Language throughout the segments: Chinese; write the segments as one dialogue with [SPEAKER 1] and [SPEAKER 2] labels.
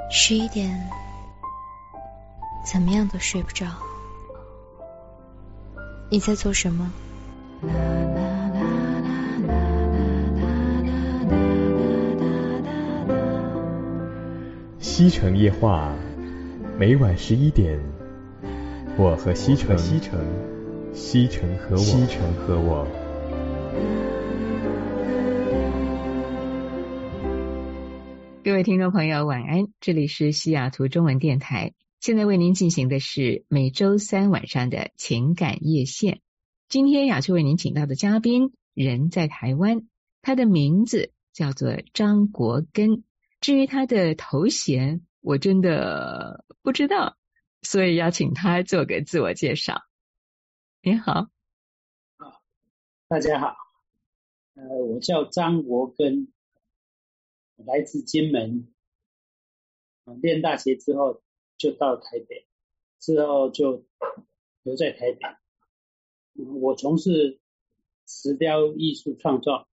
[SPEAKER 1] 11点，怎么样都睡不着。你在做什么？
[SPEAKER 2] 西城夜话，每晚11点，我和西城，西城和我。
[SPEAKER 3] 各位听众朋友晚安，这里是西雅图中文电台，现在为您进行的是每周三晚上的情感夜线。今天雅秋为您请到的嘉宾人在台湾，他的名字叫做张国根，至于他的头衔我真的不知道，所以要请他做个自我介绍。您好。
[SPEAKER 4] 大家好，我叫张国根，来自金门，念大学之后就到台北，之后就留在台北。我从事石雕艺术创作，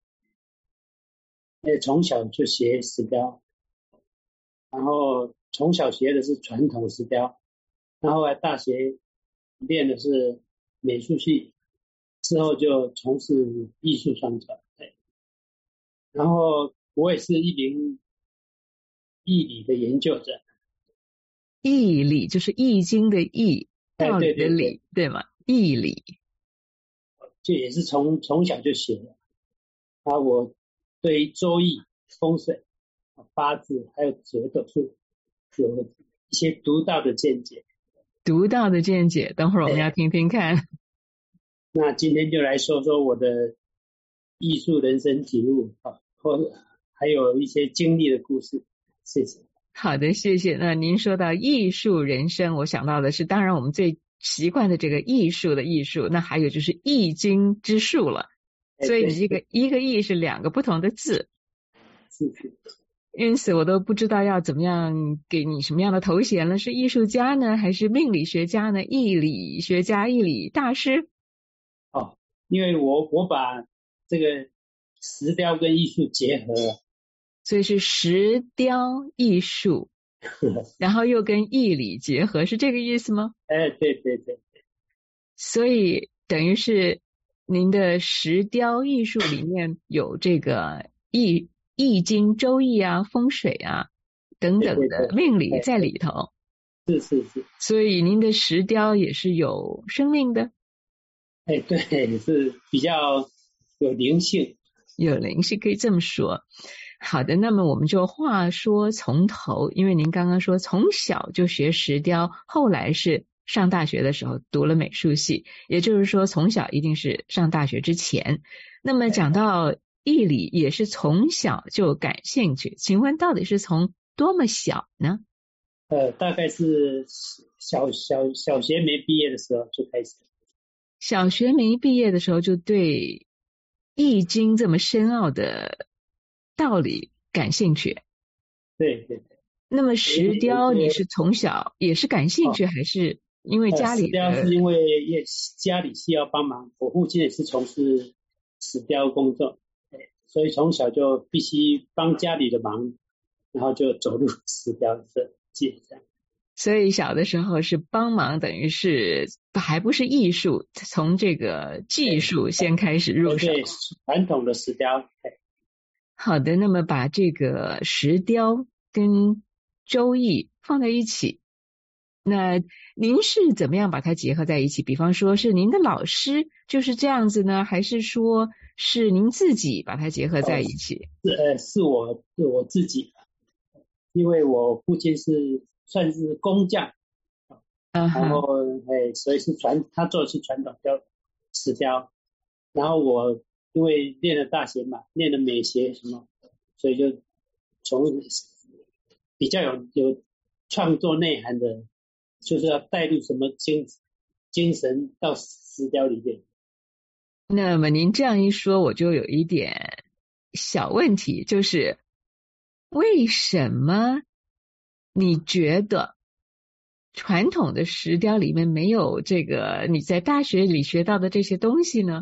[SPEAKER 4] 从小就学石雕，然后从小学的是传统石雕，然后后来大学练的是美术系，之后就从事艺术创作。然后我也是一名易理的研究者。
[SPEAKER 3] 易理就是易经的易，道理的理，对吗？易理
[SPEAKER 4] 这也是从小就学的。我对于周易、风水、八字还有紫微斗数有一些独到的见解。
[SPEAKER 3] 等会儿我们要听听看。
[SPEAKER 4] 那今天就来说说我的艺术人生体悟，或还有一些经历的故事。谢谢。
[SPEAKER 3] 好的，谢谢。那您说到艺术人生，我想到的是当然我们最习惯的这个艺术的艺术，那还有就是易经之术了。所以你一个易是两个不同的字。
[SPEAKER 4] 是。
[SPEAKER 3] 因此我都不知道要怎么样给你什么样的头衔了，是艺术家呢还是命理学家呢？易理学家、易理大师？
[SPEAKER 4] 因为我把这个石雕跟艺术结合了，
[SPEAKER 3] 所以是石雕艺术然后又跟易理结合，是这个意思吗？
[SPEAKER 4] 对。
[SPEAKER 3] 所以等于是您的石雕艺术里面有这个易经、周易啊、风水啊等等的命理在里头。
[SPEAKER 4] 是。
[SPEAKER 3] 所以您的石雕也是有生命的。
[SPEAKER 4] 对，是比较有灵性。
[SPEAKER 3] 有灵性可以这么说。好的，那么我们就话说从头，因为您刚刚说从小就学石雕，后来是上大学的时候读了美术系，也就是说从小一定是上大学之前。那么讲到易理也是从小就感兴趣，请问到底是从多么小呢？
[SPEAKER 4] 大概是小学没毕业的时候就开始。
[SPEAKER 3] 小学没毕业的时候就对易经这么深奥的道理感兴趣。
[SPEAKER 4] 对。
[SPEAKER 3] 那么石雕你是从小也是感兴趣，还是因为家里
[SPEAKER 4] 石雕是因为家里需要帮忙，我父亲也是从事石雕工作，所以从小就必须帮家里的忙，然后就走入石雕这界这样。
[SPEAKER 3] 所以小的时候是帮忙，等于是还不是艺术，从这个技术先开始入手。
[SPEAKER 4] 对，传统的石雕。
[SPEAKER 3] 好的，那么把这个石雕跟周易放在一起，那您是怎么样把它结合在一起？比方说是您的老师就是这样子呢，还是说是您自己把它结合在一起？
[SPEAKER 4] 是我自己，因为我父亲算是工匠，然后所以他做的是传统石雕，然后我因为念了大学嘛，念了美学什么，所以就从比较有创作内涵的，就是要带入什么精神到石雕里面。
[SPEAKER 3] 那么您这样一说，我就有一点小问题，就是为什么你觉得传统的石雕里面没有这个你在大学里学到的这些东西呢？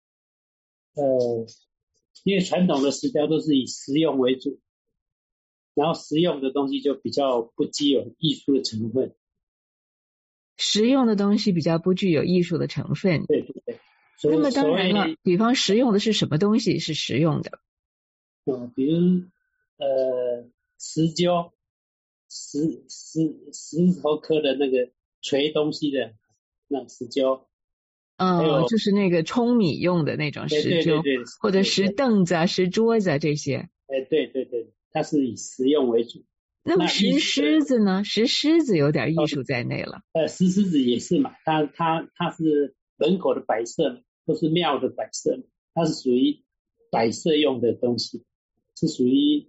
[SPEAKER 4] 因为传统的石雕都是以实用为主， 然后实用的东西就比较不具有艺术的成分。
[SPEAKER 3] 实用的东西比较不具有艺术的成分。
[SPEAKER 4] 对对对。
[SPEAKER 3] 那么当然了，比方实用的是什么东西是实用的？
[SPEAKER 4] 比如石臼，石头刻的那个锤东西的那石臼。
[SPEAKER 3] 就是那个舂米用的那种石臼，
[SPEAKER 4] 对，
[SPEAKER 3] 或者石凳子啊、石桌子啊这些。
[SPEAKER 4] 对，它是以实用为主。
[SPEAKER 3] 那么石狮子呢？石狮子有点艺术在内了。
[SPEAKER 4] 石狮子也是嘛，它是门口的摆设，或是庙的摆设，它是属于摆设用的东西，是属于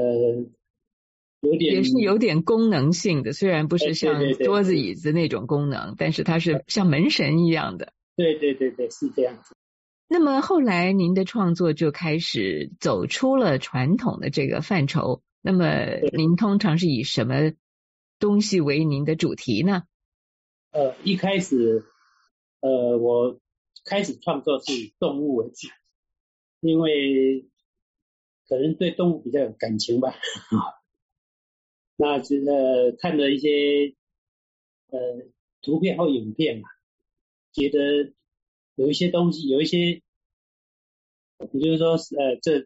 [SPEAKER 3] 也是有点功能性的，虽然不是像桌子椅子那种功能，但是它是像门神一样的。
[SPEAKER 4] 对，是这样子。
[SPEAKER 3] 那么后来您的创作就开始走出了传统的这个范畴。那么您通常是以什么东西为您的主题呢？
[SPEAKER 4] 一开始我开始创作是以动物为主，因为可能对动物比较有感情吧。那看了一些图片或影片嘛，觉得有一些东西，有一些，比如说这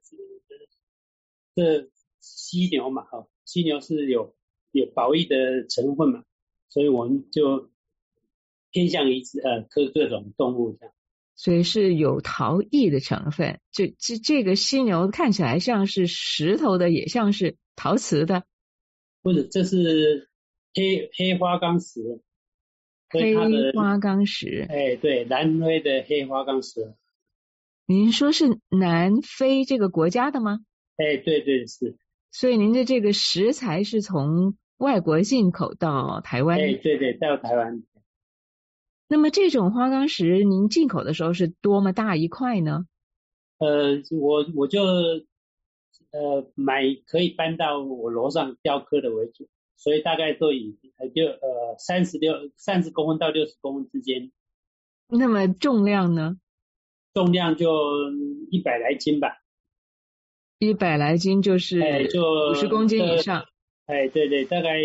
[SPEAKER 4] 犀牛嘛，犀牛是有保育的成分嘛，所以我们就偏向于刻各种动物这样。
[SPEAKER 3] 所以是有陶艺的成分，这个犀牛看起来像是石头的，也像是陶瓷的。
[SPEAKER 4] 不是，这是黑花岗石。
[SPEAKER 3] 黑花岗石。
[SPEAKER 4] 对，南非的黑花岗石。
[SPEAKER 3] 您说是南非这个国家的吗？
[SPEAKER 4] 对，是。
[SPEAKER 3] 所以您的这个石材是从外国进口到台湾？
[SPEAKER 4] 对，到台湾。
[SPEAKER 3] 那么这种花岗石您进口的时候是多么大一块呢？
[SPEAKER 4] 我就买可以搬到我楼上雕刻的为主，所以大概都以30公分到60公分之间。
[SPEAKER 3] 那么重量呢？
[SPEAKER 4] 重量就100来斤吧。
[SPEAKER 3] 100来斤就是50公斤以上。
[SPEAKER 4] 对，大概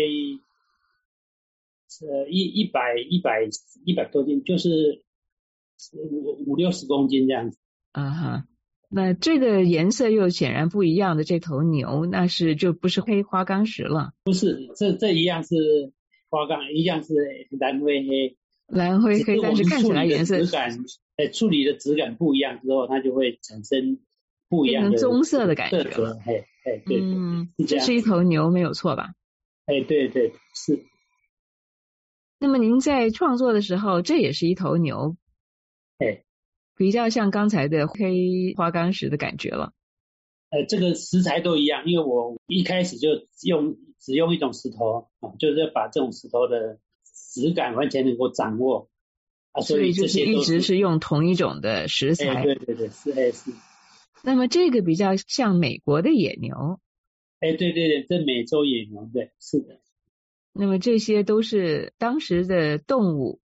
[SPEAKER 4] 100多斤，就是50-60公斤这样子。
[SPEAKER 3] 那这个颜色又显然不一样的这头牛，那就不是黑花岗石了。
[SPEAKER 4] 不是，这一样是花岗，一样是蓝灰黑。
[SPEAKER 3] 蓝灰黑，但是看起来颜色
[SPEAKER 4] 处理的质感不一样之后，它就会产生不一样的
[SPEAKER 3] 棕色的感觉。
[SPEAKER 4] 对，
[SPEAKER 3] 这是一头牛没有错吧？
[SPEAKER 4] 对，是。
[SPEAKER 3] 那么您在创作的时候，这也是一头牛，比较像刚才的黑花岗石的感觉了。
[SPEAKER 4] 这个食材都一样，因为我一开始就只用一种石头就是要把这种石头的质感完全能够掌握
[SPEAKER 3] 所以就是一直是用同一种的食材。
[SPEAKER 4] 对，是。
[SPEAKER 3] 那么这个比较像美国的野牛。
[SPEAKER 4] 对，这美洲野牛，对，是的。
[SPEAKER 3] 那么这些都是当时的动物。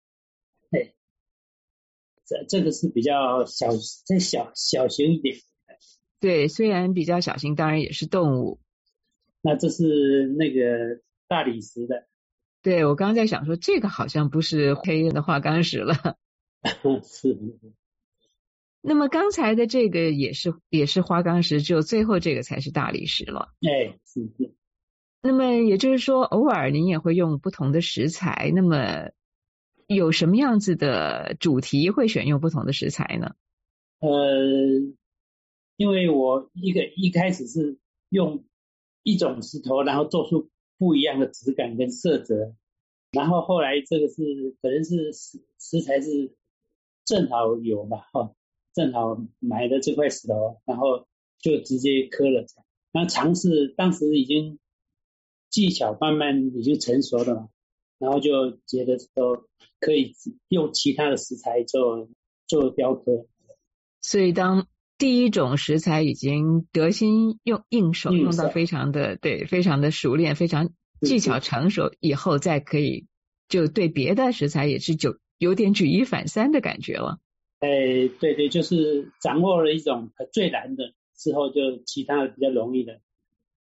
[SPEAKER 4] 这个是比较小型一点。
[SPEAKER 3] 对，虽然比较小型，当然也是动物。
[SPEAKER 4] 那这是那个大理石的。
[SPEAKER 3] 对，我刚才在想说，这个好像不是黑的花岗石了。
[SPEAKER 4] 是。
[SPEAKER 3] 那么刚才的这个也是花岗石，只有最后这个才是大理石了。
[SPEAKER 4] 是。
[SPEAKER 3] 那么也就是说，偶尔您也会用不同的食材。那么有什么样子的主题会选用不同的食材呢？
[SPEAKER 4] 因为我一开始是用一种石头，然后做出不一样的质感跟色泽，然后后来这个可能是食材是正好有吧，正好买的这块石头，然后就直接刻了。那尝试当时已经技巧慢慢已经成熟了嘛，然后就觉得说可以用其他的食材做雕刻。
[SPEAKER 3] 所以当第一种食材已经得心应手，用到非常的熟练，非常技巧成熟以后，再可以就对别的食材也是就有点举一反三的感觉了。
[SPEAKER 4] 对，就是掌握了一种最难的之后，就其他的比较容易的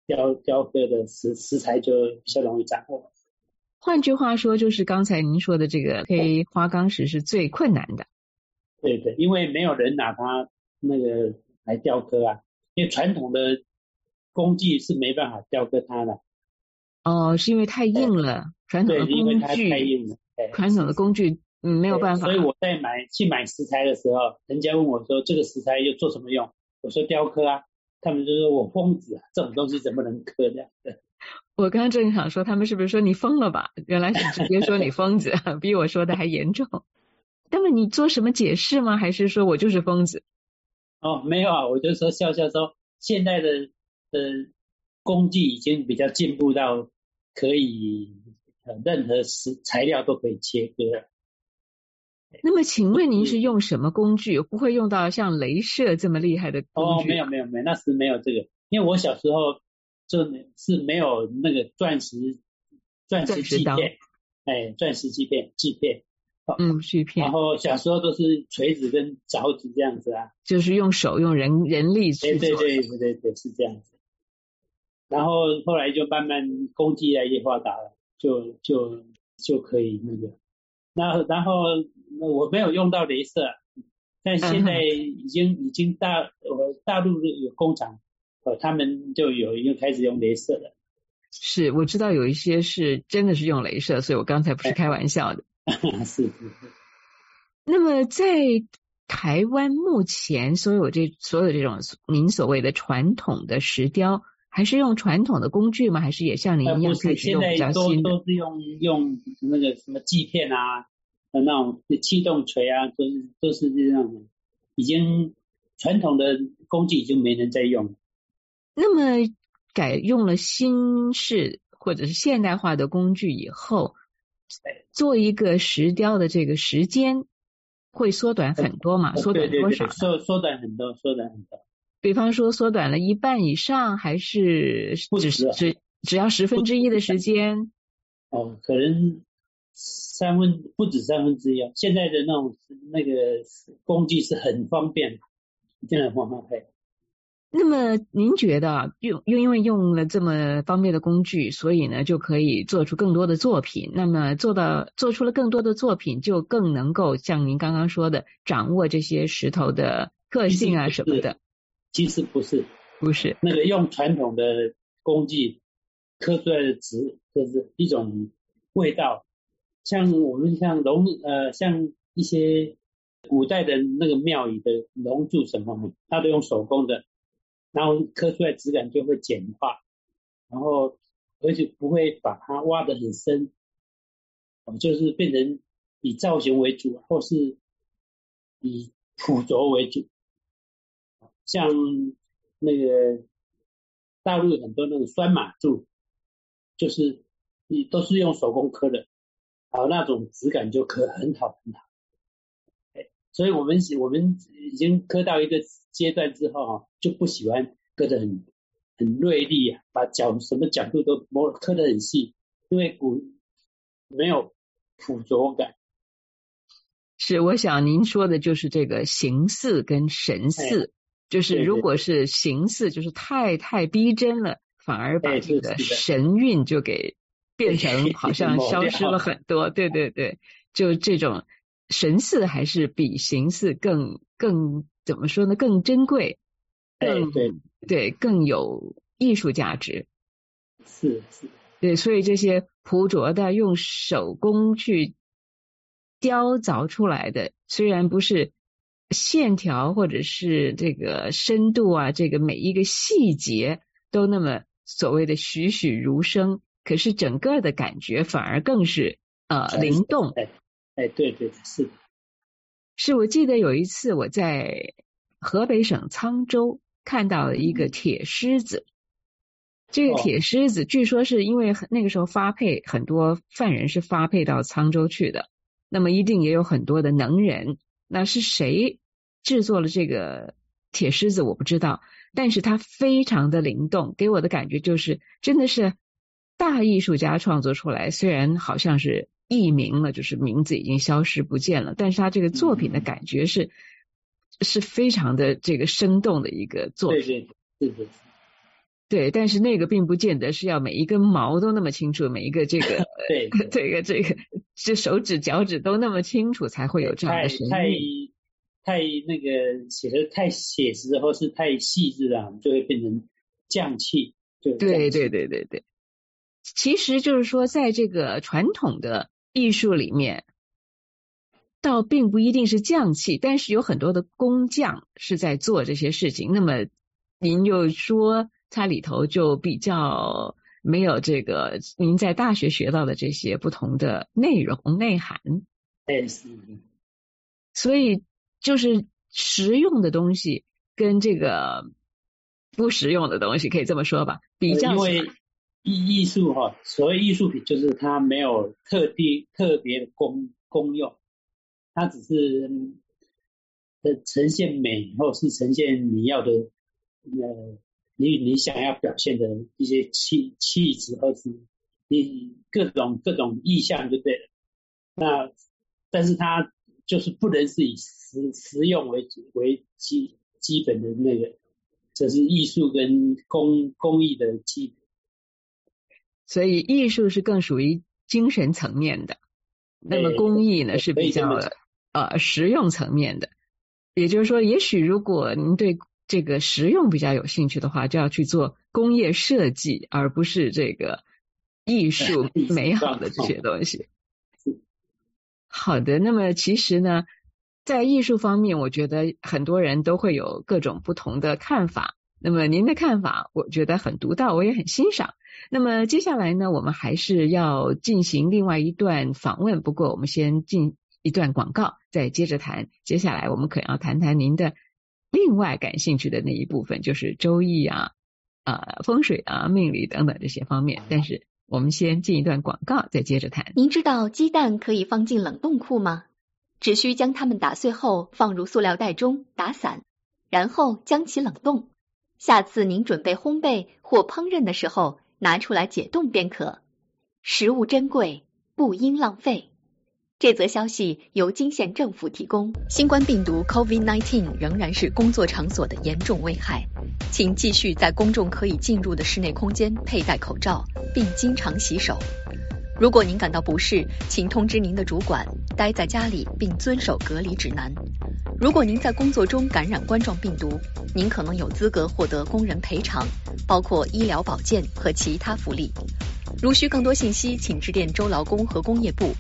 [SPEAKER 4] 雕刻的食材就比较容易掌握。
[SPEAKER 3] 换句话说，就是刚才您说的这个黑花岗石是最困难的。
[SPEAKER 4] 对对，因为没有人拿它那个来雕刻啊，因为传统的工具是没办法雕刻它的。
[SPEAKER 3] 哦，是因为太硬了，传统的工具，
[SPEAKER 4] 对，因为它太硬了，
[SPEAKER 3] 传统的工具没有办法。
[SPEAKER 4] 所以我在去买食材的时候，人家问我说这个食材又做什么用？我说雕刻啊，他们就说我疯子啊，这种东西怎么能刻这样的？
[SPEAKER 3] 我刚刚正想说，他们是不是说你疯了吧？原来是直接说你疯子，比我说的还严重。那么你做什么解释吗？还是说我就是疯子？
[SPEAKER 4] 哦，没有啊，我就说笑笑说，现在的工具已经比较进步到可以任何材料都可以切割了。
[SPEAKER 3] 那么请问您是用什么工具？不会用到像雷射这么厉害的工具？
[SPEAKER 4] 没有，那时没有这个，因为我小时候就是没有那个钻石锯片，钻石锯片，锯片。然后小时候都是锤子跟凿子这样子啊，
[SPEAKER 3] 就是用手用人力去做。
[SPEAKER 4] 对，是这样子。然后后来就慢慢工具越来越发达了，就可以那个。然后我没有用到雷射，但现在已经大陆有工厂，他们就又开始用雷射了。
[SPEAKER 3] 是，我知道有一些是真的是用雷射，所以我刚才不是开玩笑的。
[SPEAKER 4] 是。
[SPEAKER 3] 那么在台湾目前所有这种您所谓的传统的石雕，还是用传统的工具吗？还是也像您一样开始用比较新的？
[SPEAKER 4] 都是用那个什么锯片啊，那种气动锤啊，都是这样的。已经传统的工具已经没人在用了。
[SPEAKER 3] 那么改用了新式或者是现代化的工具以后，做一个石雕的这个时间会缩短很多嘛？缩短多少？
[SPEAKER 4] 缩短很多。
[SPEAKER 3] 比方说缩短了一半以上，还是只要1/10的时间？
[SPEAKER 4] 可能不止1/3。现在的那个工具是很方便，真的很方便。
[SPEAKER 3] 那么您觉得因为用了这么方便的工具，所以呢就可以做出更多的作品。那么做出了更多的作品，就更能够像您刚刚说的，掌握这些石头的特性啊什么的。
[SPEAKER 4] 其实不是那个用传统的工具刻出来的纸，就是一种味道。像我们像一些古代的那个庙宇的龙柱什么，它都用手工的。然后刻出来质感就会简化，然后而且不会把它挖得很深，就是变成以造型为主，或是以朴拙为主。像那个大陆很多那个酸马柱，就是都是用手工刻的，那种质感就刻很好。所以我们已经刻到一个阶段之后就不喜欢刻得很锐利啊，把什么角度都刻得很细，因为没有朴拙感。
[SPEAKER 3] 是，我想您说的就是这个形似跟神似，就是如果是形似，就是太逼真了，反而把这个神韵就给变成好像消失了很多。对，就这种神似还是比形似更怎么说呢？更珍贵，更有艺术价值。
[SPEAKER 4] 是。
[SPEAKER 3] 对，所以这些朴拙的用手工去雕凿出来的，虽然不是线条或者是这个深度啊，这个每一个细节都那么所谓的栩栩如生，可是整个的感觉反而更是灵动。
[SPEAKER 4] 对，是。
[SPEAKER 3] 是我记得有一次我在河北省沧州看到了一个铁狮子，这个铁狮子据说是因为那个时候发配很多犯人是发配到沧州去的，那么一定也有很多的能人，那是谁制作了这个铁狮子我不知道，但是它非常的灵动，给我的感觉就是真的是大艺术家创作出来，虽然好像是佚名了，就是名字已经消失不见了，但是他这个作品的感觉是非常的这个生动的一个作品。
[SPEAKER 4] 对，是。
[SPEAKER 3] 对，但是那个并不见得是要每一根毛都那么清楚，每一个这个
[SPEAKER 4] 对
[SPEAKER 3] 这手指脚趾都那么清楚，才会有这样的神韵。
[SPEAKER 4] 太那个写的太写实或是太细致了，就会变成匠气。
[SPEAKER 3] 对。其实就是说，在这个传统的艺术里面，倒并不一定是匠气，但是有很多的工匠是在做这些事情。那么您又说它里头就比较没有这个您在大学学到的这些不同的内容内涵。所以就是实用的东西跟这个不实用的东西，可以这么说吧，比较起来。
[SPEAKER 4] 因为艺术所谓艺术品就是它没有特别的功用，它只是呈现美，或是呈现你要的你想要表现的一些气质，或是你各种意象就对了。那但是它就是不能是以实用为基本的那个，这是艺术跟工艺的基本。
[SPEAKER 3] 所以艺术是更属于精神层面的，那么工艺呢是比较实用层面的。也就是说，也许如果您对这个实用比较有兴趣的话，就要去做工业设计，而不是这个艺术美好的这些东西。好的，那么其实呢，在艺术方面，我觉得很多人都会有各种不同的看法。那么您的看法，我觉得很独到，我也很欣赏。那么接下来呢，我们还是要进行另外一段访问，不过我们先进一段广告，再接着谈。接下来我们可能要谈谈您的另外感兴趣的那一部分，就是周易啊、风水啊、命理等等这些方面。但是我们先进一段广告，再接着谈。
[SPEAKER 1] 您知道鸡蛋可以放进冷冻库吗？只需将它们打碎后放入塑料袋中打散，然后将其冷冻。下次您准备烘焙或烹饪的时候，拿出来解冻便可。食物珍贵，不应浪费。这则消息由泾县政府提供。新冠病毒 COVID-19 仍然是工作场所的严重危害，请继续在公众可以进入的室内空间佩戴口罩，并经常洗手。如果您感到不适，请通知您的主管，待在家里并遵守隔离指南。如果您在工作中感染冠状病毒，您可能有资格获得工人赔偿，包括医疗保健和其他福利。如需更多信息，请致电州劳工和工业部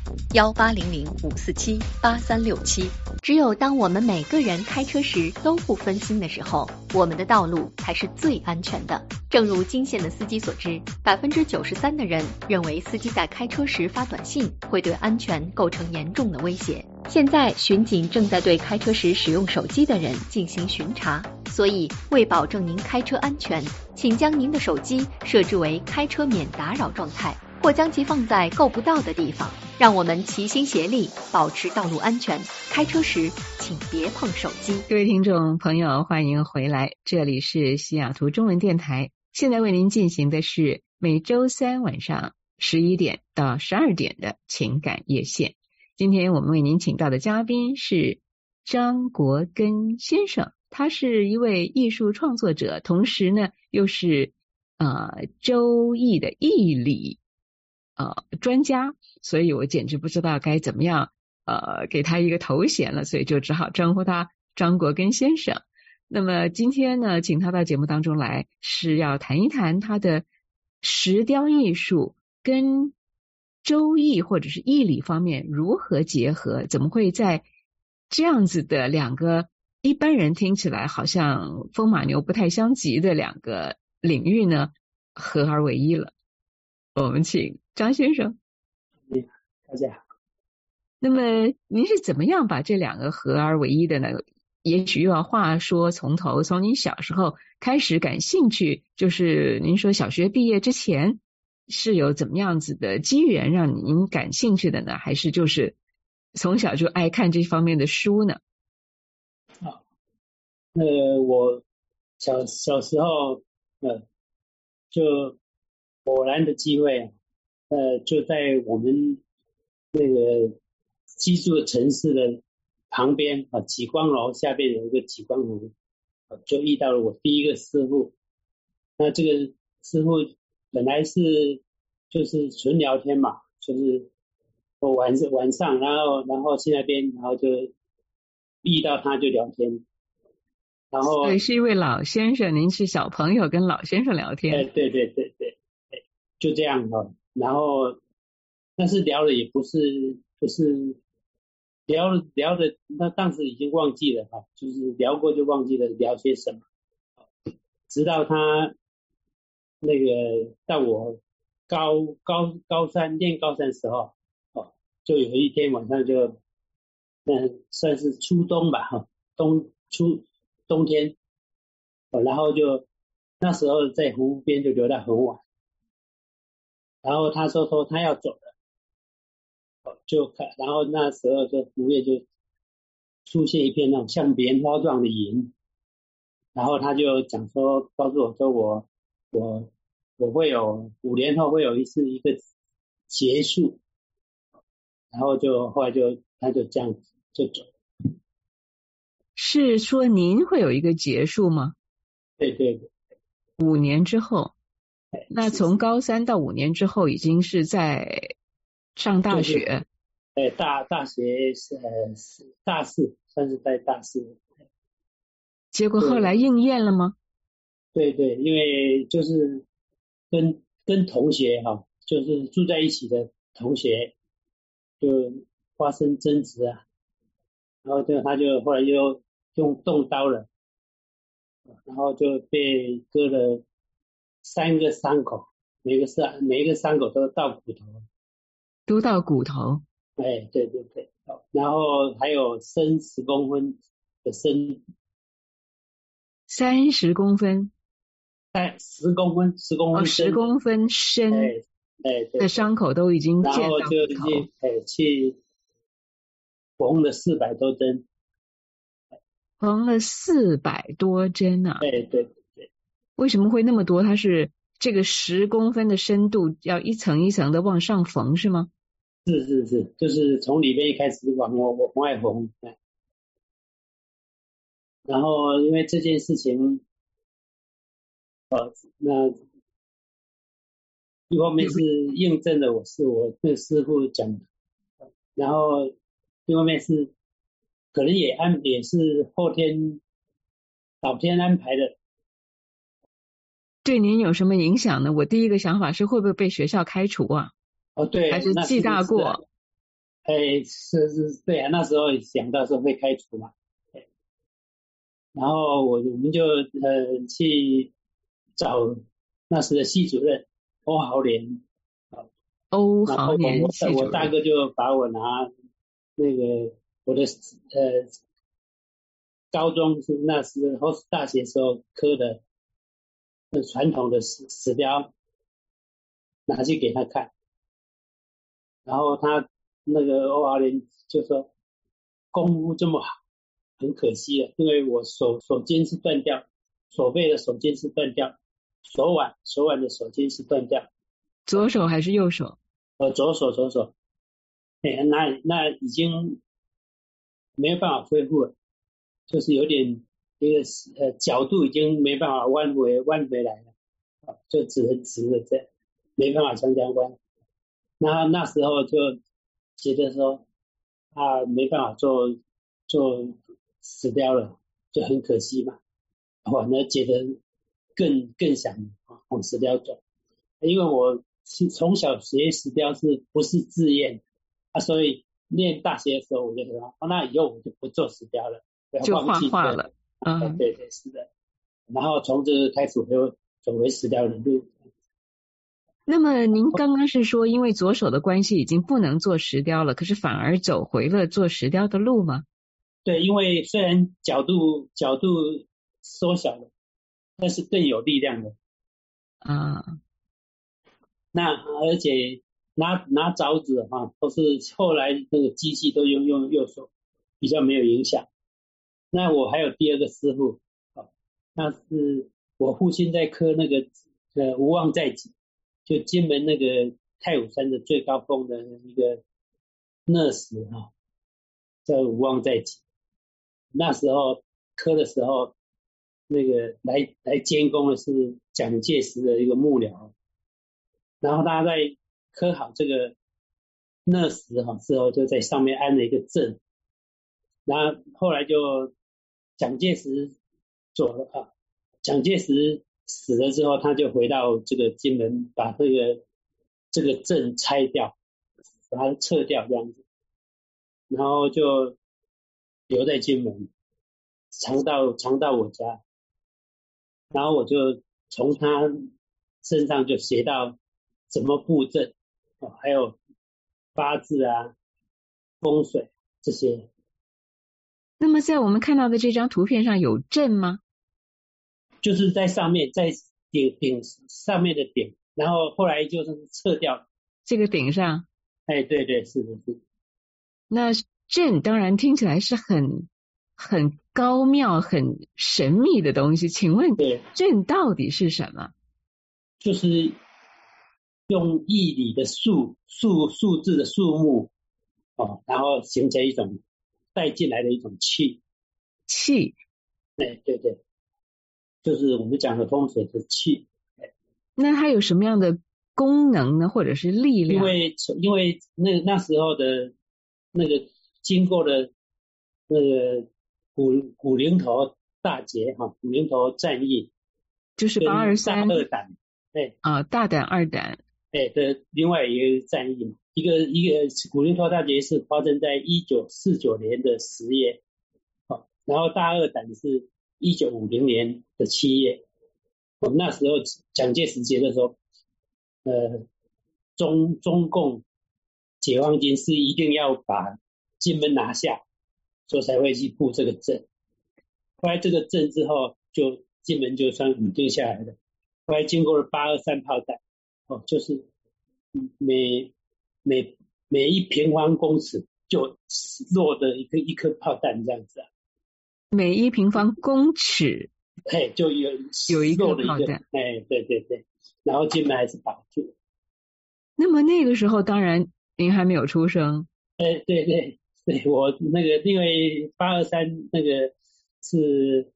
[SPEAKER 1] 1800-547-8367。只有当我们每个人开车时都不分心的时候，我们的道路才是最安全的。正如泾县的司机所知，93%的人认为司机在开车时发短信会对安全构成严重的威胁。现在巡警正在对开车时使用手机的人进行巡查，所以为保证您开车安全，请将您的手机设置为开车免打扰状态，或将其放在够不到的地方。让我们齐心协力，保持道路安全。开车时请别碰手机。
[SPEAKER 3] 各位听众朋友，欢迎回来，这里是西雅图中文电台。现在为您进行的是每周三晚上11点到12点的情感夜线。今天我们为您请到的嘉宾是张国根先生，他是一位艺术创作者，同时呢又是周易的易理专家，所以我简直不知道该怎么样给他一个头衔了，所以就只好称呼他张国根先生。那么今天呢，请他到节目当中来，是要谈一谈他的石雕艺术跟周易或者是易理方面如何结合，怎么会在这样子的两个一般人听起来好像风马牛不太相及的两个领域呢合而为一了。我们请张先生。
[SPEAKER 4] 大家好。
[SPEAKER 3] 那么您是怎么样把这两个合而为一的呢？也许又要话说从头，从您小时候开始感兴趣，就是您说小学毕业之前是有怎么样子的机缘让您感兴趣的呢？还是就是从小就爱看这方面的书呢？
[SPEAKER 4] 我小时候就偶然的机会就在我们那个居住的城市的旁边极光楼下面有一个极光炉，就遇到了我第一个师傅。那这个师傅本来是就是纯聊天嘛，就是我晚上，然后去那边，然后就遇到他就聊天，然后
[SPEAKER 3] 对，是一位老先生，您是小朋友跟老先生聊天。
[SPEAKER 4] 对，就这样哈。然后但是聊的也不是聊的，那当时已经忘记了哈，就是聊过就忘记了聊些什么，直到他那个到我高三念高三时候，就有一天晚上就算是初冬吧哈，冬天，然后就那时候在湖边就留到很晚，然后他说他要走了，然后那时候就湖面就出现一片那种像棉花状的云，然后他就讲说，告诉我说我会有5年后会有一个结束，然后后来他就这样子就走了。
[SPEAKER 3] 是说您会有一个结束吗？
[SPEAKER 4] 对。
[SPEAKER 3] 5年之后，那从高3到5年之后，已经是在上大学。
[SPEAKER 4] 大学是大4，算是在大4。
[SPEAKER 3] 结果后来应验了吗？
[SPEAKER 4] 对，因为就是跟同学哈，就是住在一起的同学就发生争执啊，然后他就后来又用动刀了，然后就被割了3个伤口，每一个伤口都到骨头。
[SPEAKER 3] 都到骨头。
[SPEAKER 4] 对，然后还有深10公分的深
[SPEAKER 3] 30公分
[SPEAKER 4] ，10公分
[SPEAKER 3] 10公分深的伤口都已经见到骨头，
[SPEAKER 4] 然后就去缝了400多针，
[SPEAKER 3] 缝了400多针啊！
[SPEAKER 4] 对。
[SPEAKER 3] 为什么会那么多？它是这个10公分的深度，要一层一层的往上缝是吗？
[SPEAKER 4] 是，就是从里面开始往外缝。然后因为这件事情，那一方面是印证了我对师傅讲的，然后一方面是可能也是老天安排的。
[SPEAKER 3] 对您有什么影响呢？我第一个想法是会不会被学校开除啊？
[SPEAKER 4] 对，
[SPEAKER 3] 还是记大过？
[SPEAKER 4] 是，对啊，那时候想到是会开除嘛。然后我们就去找那时的系主任欧豪年，
[SPEAKER 3] 欧豪年系主任，
[SPEAKER 4] 我大哥就把我拿那个我的高中是那时候大学时候刻的传统的石雕拿去给他看，然后他那个欧豪年就说功夫这么好，很可惜了，因为我手筋是断掉，手背的手筋是断掉，手腕的手筋是断掉。
[SPEAKER 3] 左手还是右手？
[SPEAKER 4] 左手。那已经没有办法恢复了，就是有点一个角度已经没办法弯回来了，就只能直的这样，没办法相交弯。那时候就觉得说没办法做石雕了，就很可惜嘛。反而觉得更想往石雕走，因为我从小学石雕是不是自愿所以念大学的时候我就说那以后我就不做石雕了，
[SPEAKER 3] 就画画了。
[SPEAKER 4] 对，是的。然后从这开始我就走回石雕的路。
[SPEAKER 3] 那么您刚刚是说因为左手的关系已经不能做石雕了，可是反而走回了做石雕的路吗？
[SPEAKER 4] 对，因为虽然角度缩小了，但是更有力量的那而且拿凿子都是后来那个机器都用右手，比较没有影响。那我还有第二个师傅那是我父亲在刻那个无望在即，就金门那个太武山的最高峰的一个那石叫无望在即。那时候刻的时候那个来监工的是蒋介石的一个幕僚，然后他在刻好这个那时之后，就在上面安了一个阵，然后后来就蒋介石蒋介石死了之后，他就回到这个金门，把这个阵拆掉，把它撤掉这样子，然后就留在金门，藏到我家，然后我就从他身上就学到怎么布阵，还有八字啊、风水这些。
[SPEAKER 3] 那么在我们看到的这张图片上有阵吗？
[SPEAKER 4] 就是在上面，在顶上面的顶，然后后来就是撤掉
[SPEAKER 3] 这个顶上。
[SPEAKER 4] 哎，对对，是的，是的。
[SPEAKER 3] 那阵当然听起来是很高妙、很神秘的东西，请问阵到底是什么？
[SPEAKER 4] 就是用义理的数字的数目然后形成一种带进来的一种气。对对，就是我们讲的风水的气。
[SPEAKER 3] 那它有什么样的功能呢，或者是力量？
[SPEAKER 4] 因为那时候的那个经过了那个古林头大捷古林头战役，
[SPEAKER 3] 就是823
[SPEAKER 4] 大二胆，
[SPEAKER 3] 大胆二胆
[SPEAKER 4] 的另外一个战役嘛，一个古林头大捷是发生在1949年的10月，然后大二胆是1950年的7月。那时候蒋介石觉得说，中共解放军是一定要把金门拿下，所以才会去布这个阵。后来这个阵之后，就金门就算稳定下来了。后来经过了823炮弹，就是每一平方公尺就落的一颗炮弹这样子啊。
[SPEAKER 3] 每一平方公尺，
[SPEAKER 4] 就有一个炮弹，对对对，然后金门还是保住。
[SPEAKER 3] 那么那个时候，当然您还没有出生。
[SPEAKER 4] 对对对，我那个因为823那个是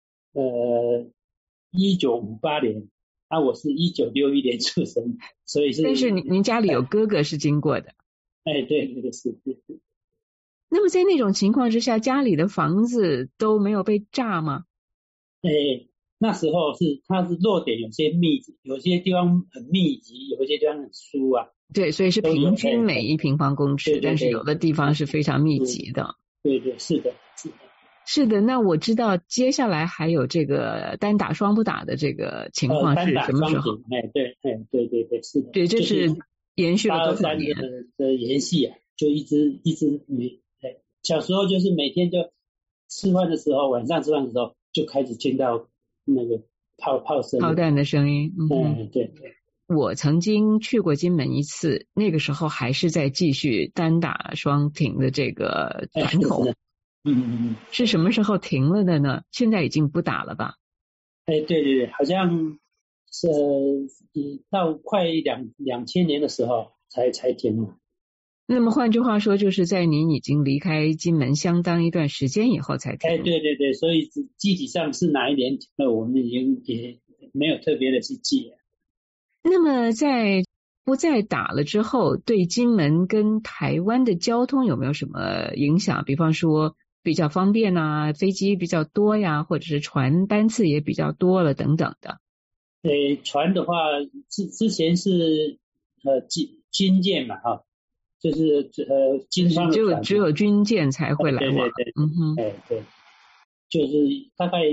[SPEAKER 4] 1958年，我是1961年出生，所以是。
[SPEAKER 3] 但是您家里有哥哥是经过的。
[SPEAKER 4] 对对是。
[SPEAKER 3] 那么在那种情况之下，家里的房子都没有被炸吗？
[SPEAKER 4] 那时候它是落点有些密集，有些地方很密集，有些地方很疏啊。
[SPEAKER 3] 对，所以是平均每一平方公尺，但是有的地方是非常密集的。
[SPEAKER 4] 对对，是的。
[SPEAKER 3] 是的，那我知道接下来还有这个单打双不打的这个情况是什么时候？
[SPEAKER 4] 对，是的。
[SPEAKER 3] 对，这是延续了多少年
[SPEAKER 4] 的延续啊，就一直小时候就是每天就吃饭的时候，晚上吃饭的时候就开始听到那个炮声、
[SPEAKER 3] 炮弹的声音。
[SPEAKER 4] 对。
[SPEAKER 3] 我曾经去过金门一次，那个时候还是在继续单打双停的这个传统。是什么时候停了的呢？现在已经不打了吧？
[SPEAKER 4] 对，好像是到快2000年的时候才停了。
[SPEAKER 3] 那么换句话说，就是在您已经离开金门相当一段时间以后才停。
[SPEAKER 4] 对，所以具体上是哪一年停了，我们已经也没有特别的去记。
[SPEAKER 3] 那么在不再打了之后，对金门跟台湾的交通有没有什么影响？比方说比较方便啊，飞机比较多呀，或者是船班次也比较多了等等的。
[SPEAKER 4] 船的话之前是军舰嘛就是军方的船，
[SPEAKER 3] 只有军舰才会来往。
[SPEAKER 4] 对，就是大概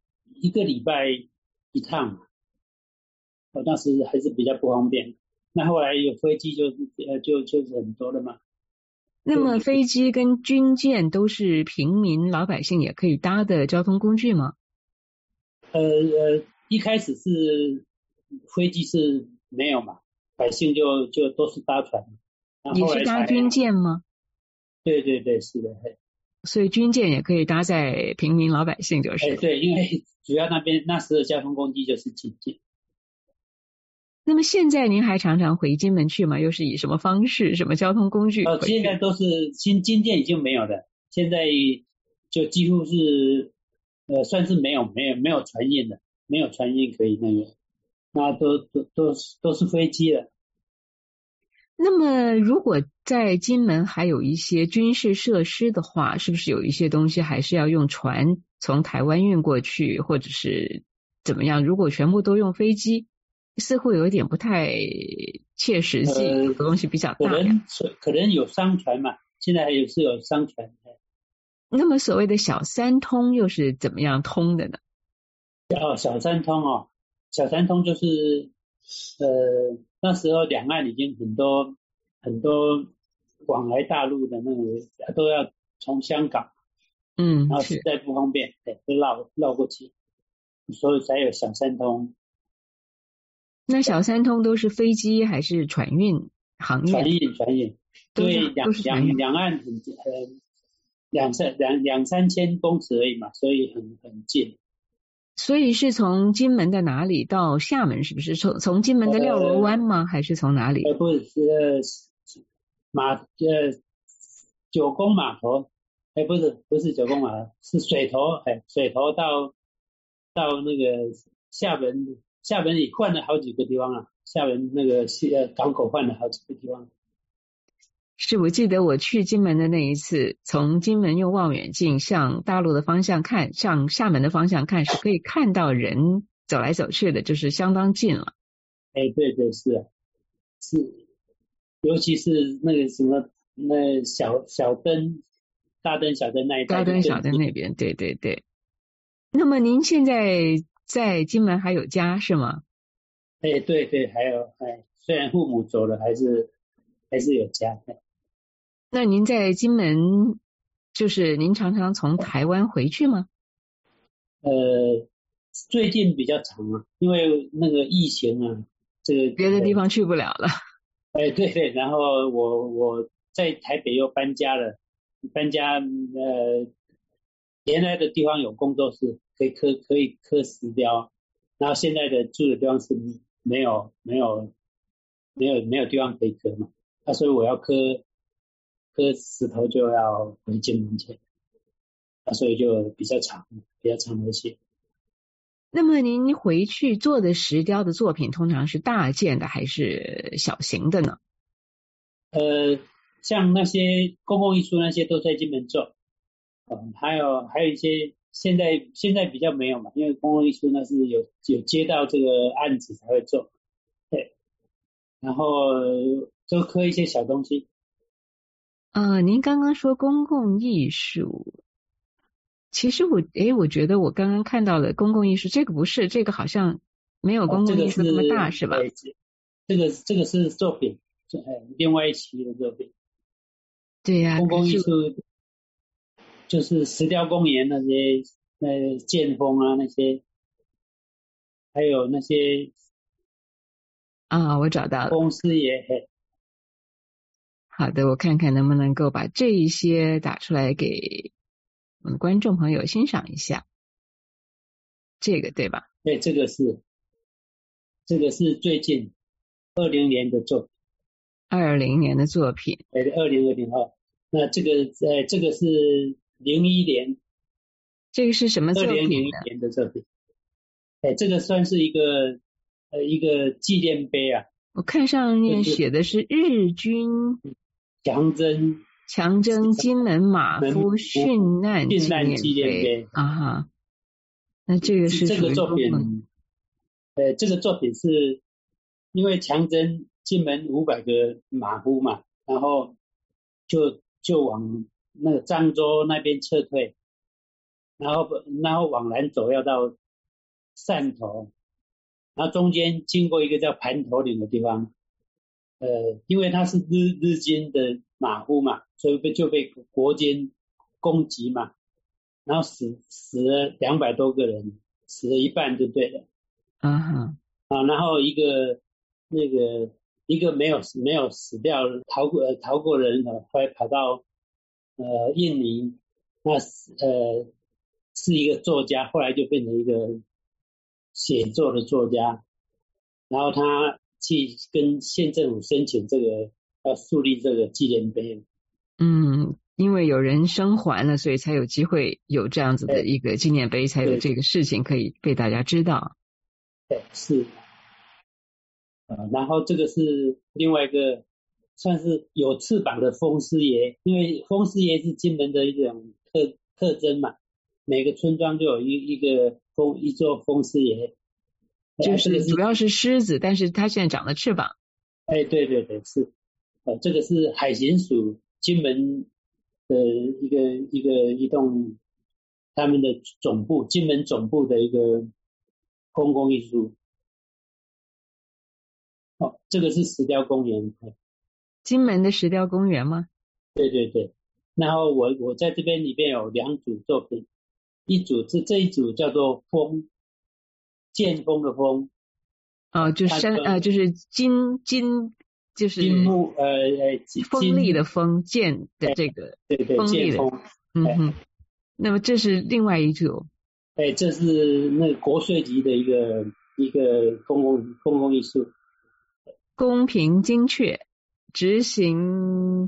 [SPEAKER 4] 1个礼拜一趟嘛。当时还是比较不方便，那后来有飞机就是很多了嘛。
[SPEAKER 3] 那么飞机跟军舰都是平民老百姓也可以搭的交通工具吗？
[SPEAKER 4] 一开始是飞机是没有嘛，百姓就都是搭船。
[SPEAKER 3] 也是搭军舰吗？
[SPEAKER 4] 对，是的。
[SPEAKER 3] 所以军舰也可以搭在平民老百姓就是。
[SPEAKER 4] 对，因为主要那时的交通工具就是军舰。
[SPEAKER 3] 那么现在您还常常回金门去吗？又是以什么方式、什么交通工具？
[SPEAKER 4] 现在都是军舰已经没有了，现在就几乎是算是没有船运的，没有船运可以那个，那都是飞机的。
[SPEAKER 3] 那么如果在金门还有一些军事设施的话，是不是有一些东西还是要用船从台湾运过去，或者是怎么样？如果全部都用飞机，似乎有一点不太切实际，有的东西比较大呀。
[SPEAKER 4] 可能有商船嘛，现在也是有商船。
[SPEAKER 3] 那么所谓的小三通又是怎么样通的呢？
[SPEAKER 4] 小三通小三通就是那时候两岸已经很多往来大陆的那个都要从香港，然后实在不方便，就绕过去，所以才有小三通。
[SPEAKER 3] 那小三通都是飞机还是船运行业？
[SPEAKER 4] 船运，对，两岸很两三千公尺而已嘛，所以很近。
[SPEAKER 3] 所以是从金门的哪里到厦门？是不是从金门的廖罗湾吗？还是从哪里？
[SPEAKER 4] 不是九宫码头，不是九宫码头，是水头，水头到那个厦门也换了好几个地方啊，厦门那个港口换了好几个地方。
[SPEAKER 3] 是我记得我去金门的那一次，从金门用望远镜向大陆的方向看，向厦门的方向看，是可以看到人走来走去的，就是相当近了。
[SPEAKER 4] 对，是，尤其是那个什么那小灯、大灯、小灯那一带，
[SPEAKER 3] 大灯、小灯那边，对。那么您现在在金门还有家是吗？
[SPEAKER 4] 对，还有虽然父母走了，还是有家。
[SPEAKER 3] 那您在金门，就是您常常从台湾回去吗？
[SPEAKER 4] 最近比较长啊，因为那个疫情啊，这个
[SPEAKER 3] 别的地方去不了了。
[SPEAKER 4] 对，然后我在台北又搬家，原来的地方有工作室，可以刻石雕，然后现在的住的地方是没有地方可以刻嘛，所以我要刻石头就要回金门去，所以就比较长的些。
[SPEAKER 3] 那么您回去做的石雕的作品通常是大件的还是小型的呢？
[SPEAKER 4] 像那些公共艺术那些都在金门做，还有一些现在比较没有嘛，因为公共艺术那是有接到这个案子才会做，对，然后就刻一些小东西。
[SPEAKER 3] 您刚刚说公共艺术，其实我觉得我刚刚看到了公共艺术，这个不是，这个好像没有公共艺术那么大，是吧？
[SPEAKER 4] 这个是作品，另外一期的作品。
[SPEAKER 3] 对呀，
[SPEAKER 4] 公共艺术就是石雕公园那些剑锋啊那些，还有那些
[SPEAKER 3] 我找到了
[SPEAKER 4] 公司也。
[SPEAKER 3] 好的，我看看能不能够把这一些打出来给我们观众朋友欣赏一下。这个对吧？
[SPEAKER 4] 对，这个是最近20年的作品。
[SPEAKER 3] 20年的作品。
[SPEAKER 4] 对，2020号。那这个是01年。
[SPEAKER 3] 这个是什么作品呢
[SPEAKER 4] ？2001年的作品。这个算是一个纪念碑啊。
[SPEAKER 3] 我看上面写的是日军强征金门马夫殉难纪念碑啊。那这个是
[SPEAKER 4] 这个作品，这个作品是因为强征金门500个马夫嘛，然后就往那个漳州那边撤退，然后往南走要到汕头，然后中间经过一个叫盘头岭的地方，因为他是日军的马夫嘛，所以就被国军攻击嘛，然后死了200多个人，死了一半就对了。然后一个没有死掉逃过人后来跑到印尼，那是一个作家，后来就变成一个写作的作家，然后他去跟县政府申请这个要树立这个纪念碑。
[SPEAKER 3] 因为有人生还了，所以才有机会有这样子的一个纪念碑，才有这个事情可以被大家知道。
[SPEAKER 4] 对，是。然后这个是另外一个算是有翅膀的风狮爷，因为风狮爷是金门的一种特征嘛，每个村庄就有一座风狮爷，
[SPEAKER 3] 就是主要是狮子，但是它现在长了翅膀。
[SPEAKER 4] 对对对，是。这个是海巡署金门的一栋他们的总部，金门总部的一个公共艺术。这个是石雕公园。
[SPEAKER 3] 金门的石雕公园吗？
[SPEAKER 4] 对对对。然后我在这边里面有2组作品，这一组叫做风，剑锋的锋。
[SPEAKER 3] 就是金就是
[SPEAKER 4] 金木
[SPEAKER 3] 锋利的锋，剑的这个锋利的。那么这是另外一组。
[SPEAKER 4] 这是那个国税局的一个公共艺术。
[SPEAKER 3] 公平精确，执行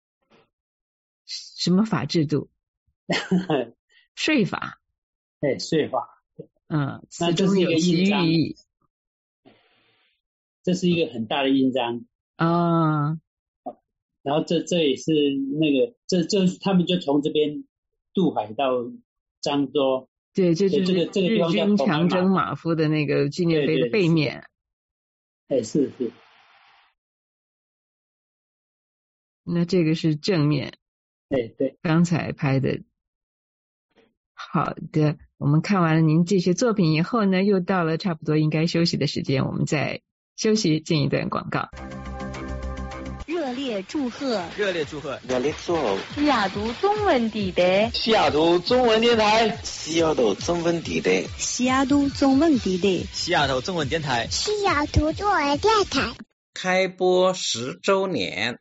[SPEAKER 3] 什么法制度？税法。
[SPEAKER 4] 税法。
[SPEAKER 3] 此中有其寓意。
[SPEAKER 4] 这是一个很大的印章。然后这也是那个这他们就从这边渡海到漳州。
[SPEAKER 3] 对，就是
[SPEAKER 4] 这个地方叫
[SPEAKER 3] 日军强征马夫的那个纪念碑的背面。
[SPEAKER 4] 是。
[SPEAKER 3] 那这个是正面。
[SPEAKER 4] 对，
[SPEAKER 3] 刚才拍的。好的，我们看完了您这些作品以后呢，又到了差不多应该休息的时间，我们再休息，进一段广告。
[SPEAKER 5] 热烈祝贺
[SPEAKER 6] 西雅图中文电台，
[SPEAKER 7] 西雅图中文电台，
[SPEAKER 8] 西雅图中文电台，
[SPEAKER 5] 西雅图中文电台，
[SPEAKER 7] 西雅图中文电台，
[SPEAKER 9] 西雅图中文电台
[SPEAKER 8] 开播10周年。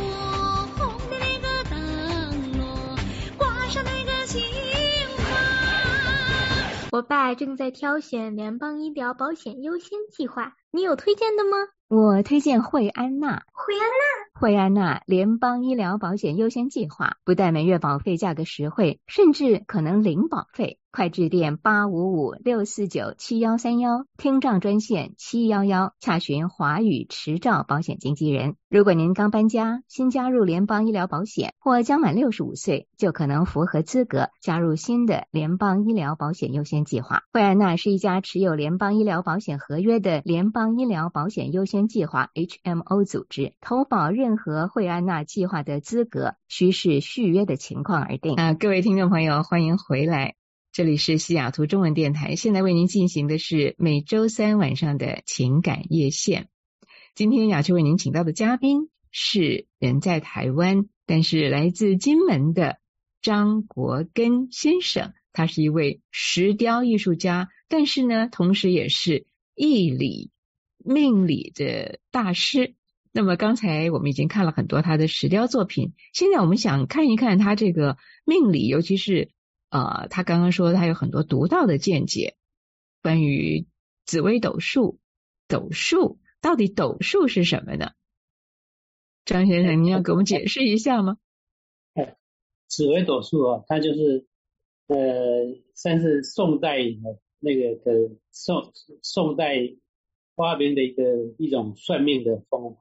[SPEAKER 9] 我爸正在挑选联邦医疗保险优先计划，你有推荐的吗？
[SPEAKER 1] 我推荐惠安娜联邦医疗保险优先计划，不但每月保费价格实惠，甚至可能零保费。快致电855-649-7131，听障专线711，洽询华语持照保险经纪人。如果您刚搬家，新加入联邦医疗保险，或将满65岁，就可能符合资格加入新的联邦医疗保险优先计划。惠安娜是一家持有联邦医疗保险合约的联邦医疗保险优先计划 HMO 组织，投保任何惠安娜计划的资格需视续约的情况而定。
[SPEAKER 3] 各位听众朋友，欢迎回来。这里是西雅图中文电台，现在为您进行的是每周三晚上的情感夜线。今天雅秋为您请到的嘉宾是人在台湾，但是来自金门的张国根先生，他是一位石雕艺术家，但是呢，同时也是义理命理的大师。那么刚才我们已经看了很多他的石雕作品，现在我们想看一看他这个命理，尤其是他刚刚说他有很多独到的见解，关于紫微斗数。到底斗数是什么呢？张先生，您要给我们解释一下吗？
[SPEAKER 4] 紫微斗数它就是算是宋代那个的宋代发明的一种算命的方法。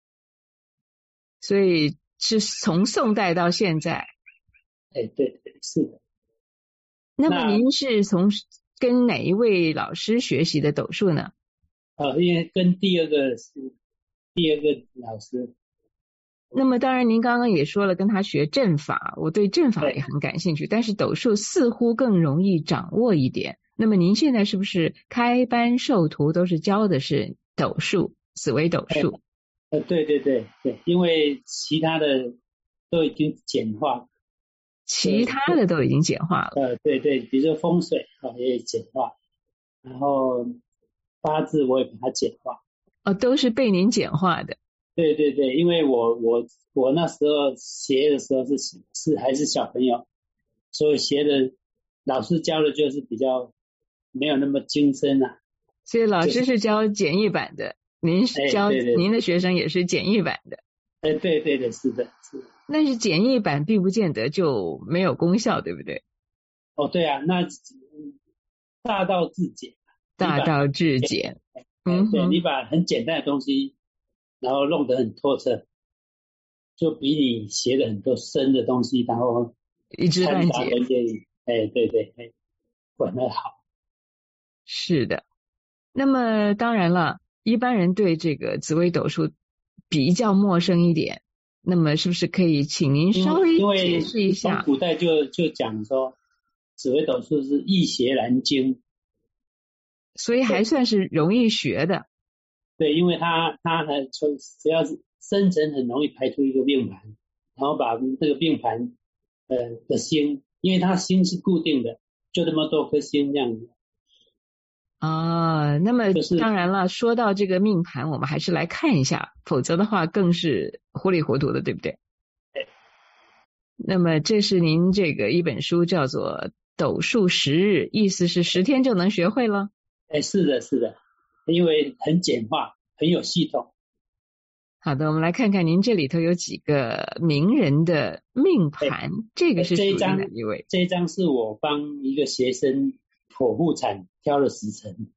[SPEAKER 3] 所以是从宋代到现在。
[SPEAKER 4] 对，是的。
[SPEAKER 3] 那么您是从跟哪一位老师学习的斗数呢？
[SPEAKER 4] 因为跟第二个老师。
[SPEAKER 3] 那么当然您刚刚也说了跟他学阵法，我对阵法也很感兴趣，但是斗数似乎更容易掌握一点。那么您现在是不是开班授徒都是教的是斗数，紫微斗数？
[SPEAKER 4] 对，因为其他的都已经简化了。
[SPEAKER 3] 其他的都已经简化了。
[SPEAKER 4] 对，比如说风水也简化，然后八字我也把它简化。
[SPEAKER 3] 都是被您简化的。
[SPEAKER 4] 对，因为我那时候学的时候是还是小朋友，所以学的老师教的就是比较没有那么精深啊。
[SPEAKER 3] 所以老师是教简易版的，您教您的学生也是简易版的。
[SPEAKER 4] 对，是的。
[SPEAKER 3] 但是简易版并不见得就没有功效，对不对？
[SPEAKER 4] 哦，对啊，那大道至简，
[SPEAKER 3] 大道至简。
[SPEAKER 4] 对，你把很简单的东西，然后弄得很透彻，就比你学了很多深的东西，然后
[SPEAKER 3] 一知半解。
[SPEAKER 4] 对，管得好。
[SPEAKER 3] 是的。那么当然了，一般人对这个紫微斗数比较陌生一点，那么是不是可以请您稍微解释一下？
[SPEAKER 4] 从古代就讲说，紫微斗数是易学难精，
[SPEAKER 3] 所以还算是容易学的。
[SPEAKER 4] 对，因为它只要是生辰很容易排出一个命盘，然后把这个命盘的星，因为它星是固定的，就这么多颗星这样子。
[SPEAKER 3] 那么当然了，说到这个命盘，我们还是来看一下，否则的话更是糊里糊涂的，对不对？
[SPEAKER 4] 对。
[SPEAKER 3] 那么这是您这个一本书叫做《斗数10日》，意思是10天就能学会了？
[SPEAKER 4] 是的，因为很简化，很有系统。
[SPEAKER 3] 好的，我们来看看您这里头有几个名人的命盘，这个是属于哪一位？
[SPEAKER 4] 这一张是我帮一个学生剖腹产挑了时辰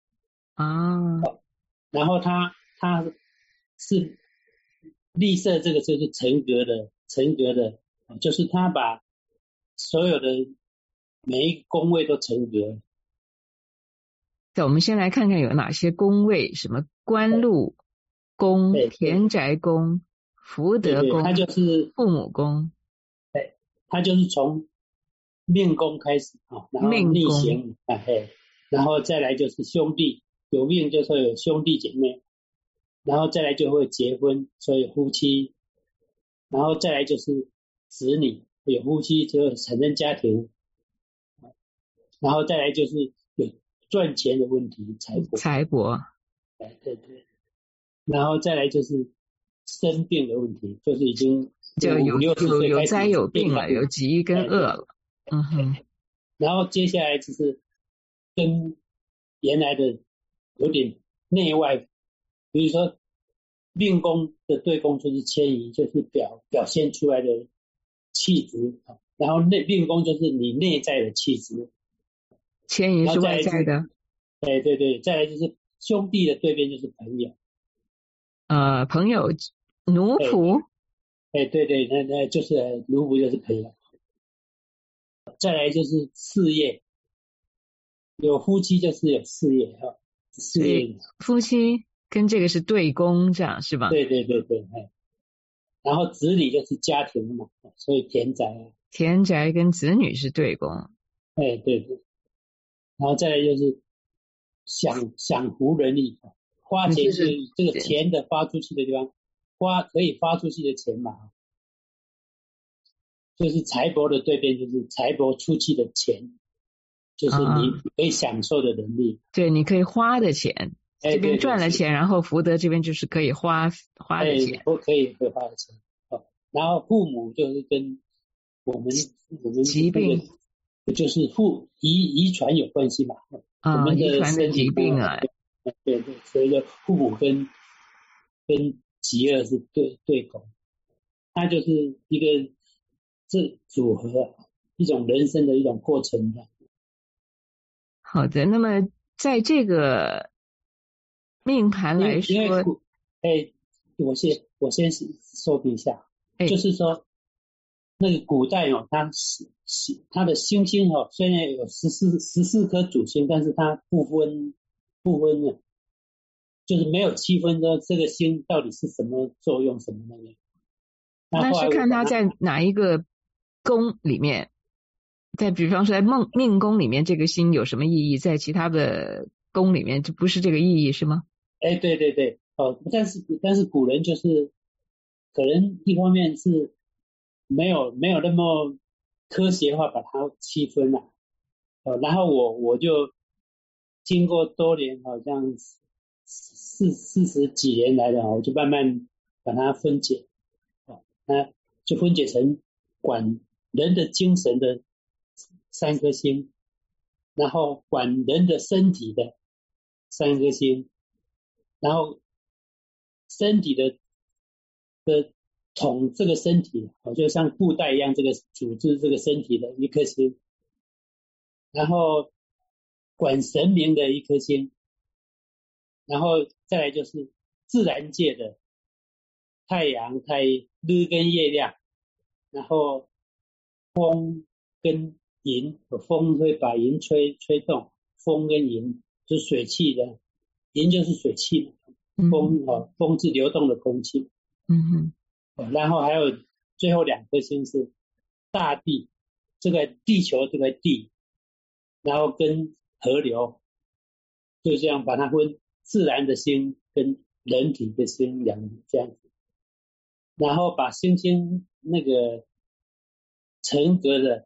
[SPEAKER 4] 然后他是绿色，这个就是成格的，就是他把所有的每一个宫位都成格。
[SPEAKER 3] 我们先来看看有哪些宫位，什么官禄宫、田宅宫、福德宫，
[SPEAKER 4] 它就是
[SPEAKER 3] 父母宫。
[SPEAKER 4] 对，它就是从命宫开始然后逆行然后再来就是兄弟，有命就说有兄弟姐妹，然后再来就会结婚，所以夫妻，然后再来就是子女，有夫妻就产生家庭，然后再来就是有赚钱的问题，财帛，对，然后再来就是生病的问题，就是已经
[SPEAKER 3] 就有灾有病了，有疾跟恶了。
[SPEAKER 4] 然后接下来就是跟原来的有点内外，比如说命宫的对宫就是迁移，就是表现出来的气质，然后命宫就是你内在的气质，
[SPEAKER 3] 迁移是外在的。
[SPEAKER 4] 对，再来就是兄弟的对面就是朋友，
[SPEAKER 3] 朋友奴仆，
[SPEAKER 4] 对，那就是奴仆就是朋友。再来就是事业，有夫妻就是有事业事业
[SPEAKER 3] 夫妻跟这个是对宫，这样是吧？
[SPEAKER 4] 对，然后子女就是家庭嘛，所以田宅
[SPEAKER 3] 跟子女是对宫。
[SPEAKER 4] 对，然后再来就是享福人力，花钱是这个钱的发出去的地方，可以发出去的钱嘛，就是财帛的对边就是财帛出去的钱，就是你可以享受的能力。
[SPEAKER 3] 对，你可以花的钱，这边赚了钱，然后福德这边就是可以花的钱，
[SPEAKER 4] 可以花的钱。然后父母就是跟我们
[SPEAKER 3] 疾病，
[SPEAKER 4] 就是遗传有关系嘛。我们
[SPEAKER 3] 遗传的疾病啊。
[SPEAKER 4] 对，所以说父母跟疾厄是对宫，它就是一个这组合，一种人生的一种过程的。
[SPEAKER 3] 好的，那么在这个命盘来说，
[SPEAKER 4] 我先说明一下，就是说那个古代它的星星虽然有14颗主星，但是它不分的，就是没有区分说这个星到底是什么作用什么那个。
[SPEAKER 3] 那是看它在哪一个宫里面，在比方说在命宫里面这个星有什么意义，在其他的宫里面就不是这个意义是吗？
[SPEAKER 4] 对，但是古人就是可能一方面是没有那么科学化把它区分了，然后我就经过多年，好像40几年来的，我就慢慢把它分解，那就分解成管人的精神的3颗星，然后管人的身体的3颗星，然后身体的统这个身体，就像布袋一样，这个组织这个身体的一颗心，然后管神明的一颗心，然后再来就是自然界的太阳、日跟月亮，然后风跟银，风会把银吹动，风跟银就是水汽的，银就是水汽，风是流动的空气，然后还有最后2颗星是大地，这个地球这个地，然后跟河流，就这样把它分自然的星跟人体的星这样子，然后把星星那个成格的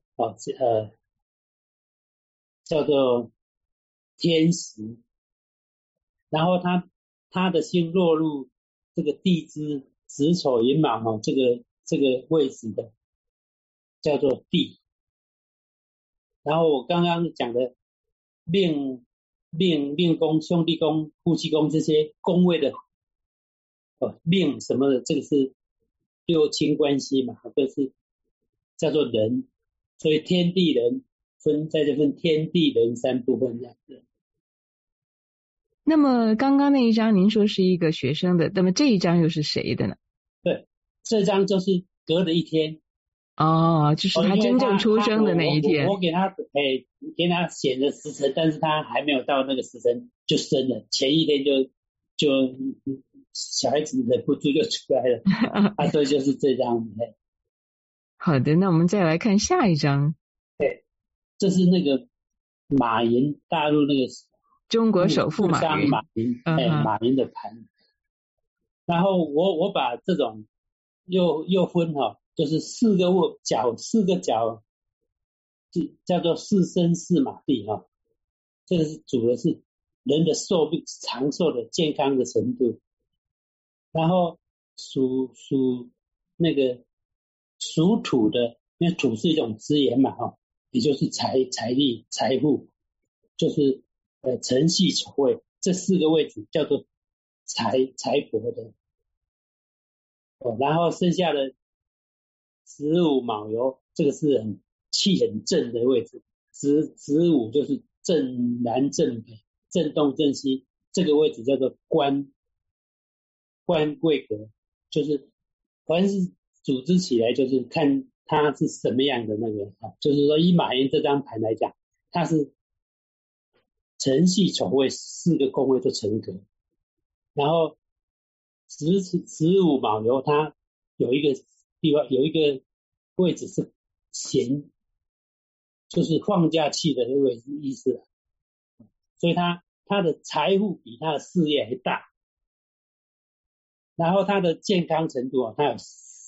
[SPEAKER 4] 叫做天时，然后它的星落入这个地支子丑寅卯这个位置的叫做地。然后我刚刚讲的命宫、兄弟宫、夫妻宫这些宫位的命什么的，这个是六亲关系嘛，这是叫做人，所以天地人在这分天地人3部分这样子。
[SPEAKER 3] 那么刚刚那一张您说是一个学生的，那么这一张又是谁的呢？
[SPEAKER 4] 对，这张就是隔了一天。
[SPEAKER 3] 就是他真正出生的那一天。
[SPEAKER 4] 我给他写的时辰，但是他还没有到那个时辰就生了，前一天就小孩子忍不住就出来了。所以就是这张。
[SPEAKER 3] 好的，那我们再来看下一张。
[SPEAKER 4] 对，这是那个马云，大陆那个
[SPEAKER 3] 中国首富马云。
[SPEAKER 4] 马云的盘。然后我把这种又分就是4个角，叫做4生4马地这个是主的是人的寿命、长寿的健康的程度。然后属土的，因为土是一种资源嘛也就是财力、财富，就是辰戌丑未这4个位置叫做财帛的。然后剩下的子午卯酉，这个是气很正的位置。子午就是正南正北、正东正西，这个位置叫做官贵格，就是凡是组织起来就是看它是什么样的那个就是说以马云这张盘来讲，它是辰戌丑未4个宫位都成格，然后子午卯酉它有一个地方有一个位置是闲，就是放假气的那个意思，所以他的财富比他的事业还大，然后他的健康程度他有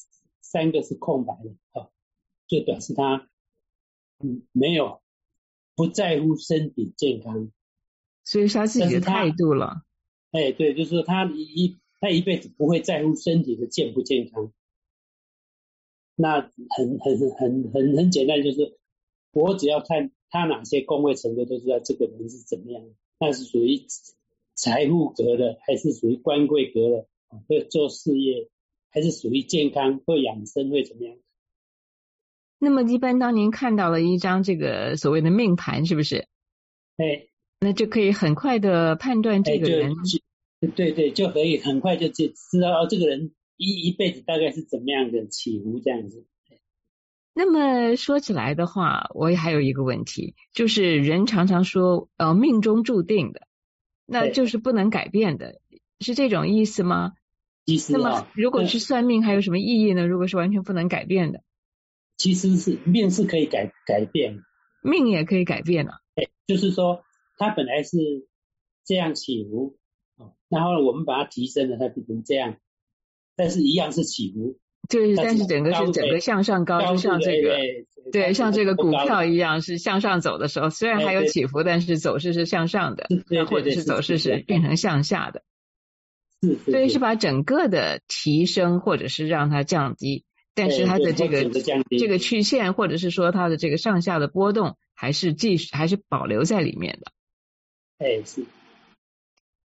[SPEAKER 4] 3个是空白的就表示他没有不在乎身体健康，
[SPEAKER 3] 所以是他自己的态度了。
[SPEAKER 4] 对，就是说他一辈子不会在乎身体的健不健康。那很简单，就是我只要看他哪些宫位成格，就知道这个人是怎么样的，那是属于财富格的，还是属于官贵格的，会做事业，还是属于健康，会养生，会怎么样。
[SPEAKER 3] 那么一般当您看到了一张这个所谓的命盘，是不是？那就可以很快的判断这个人。
[SPEAKER 4] 对，就可以很快就知道这个人一辈子大概是怎么样的起伏这样子。
[SPEAKER 3] 那么说起来的话，我也还有一个问题，就是人常常说命中注定的，那就是不能改变的，是这种意思吗？
[SPEAKER 4] 其实
[SPEAKER 3] 那么如果是算命还有什么意义呢？如果是完全不能改变的。
[SPEAKER 4] 其实是命是可以改变的，
[SPEAKER 3] 命也可以改变啊。
[SPEAKER 4] 就是说它本来是这样起伏，然后我们把它提升了，它变成这样，但是一样是起伏。
[SPEAKER 3] 对，但是整个向上高，就像这个对，像这个股票一样是向上走的时候，虽然还有起伏，但是走势是向上的，或者是走势是变成向下的。所以是把整个的提升或者是让它降低，但是它的这个曲线或者是说它的这个上下的波动还是保留在里面的。
[SPEAKER 4] 是。